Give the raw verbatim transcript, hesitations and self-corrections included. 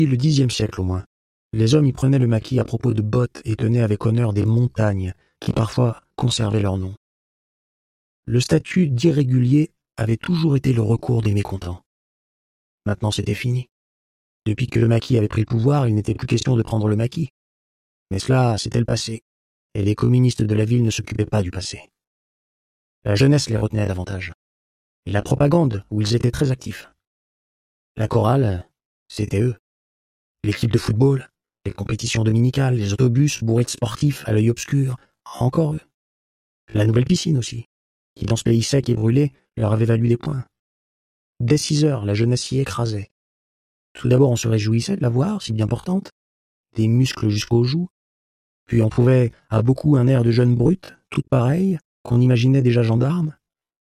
le dixième siècle au moins, les hommes y prenaient le maquis à propos de bottes et tenaient avec honneur des montagnes, qui parfois conservaient leur nom. Le statut d'irrégulier avait toujours été le recours des mécontents. Maintenant c'était fini. Depuis que le maquis avait pris le pouvoir, il n'était plus question de prendre le maquis. Mais cela, c'était le passé, et les communistes de la ville ne s'occupaient pas du passé. La jeunesse les retenait davantage. Et la propagande, où ils étaient très actifs. La chorale, c'était eux. L'équipe de football, les compétitions dominicales, les autobus bourrés de sportifs à l'œil obscur, encore eux. La nouvelle piscine aussi, qui dans ce pays sec et brûlé leur avait valu des points. Dès six heures, la jeunesse s'y écrasait. Tout d'abord on se réjouissait de la voir, si bien portante, des muscles jusqu'aux joues, puis on trouvait à beaucoup un air de jeune brute, toute pareille, qu'on imaginait déjà gendarme,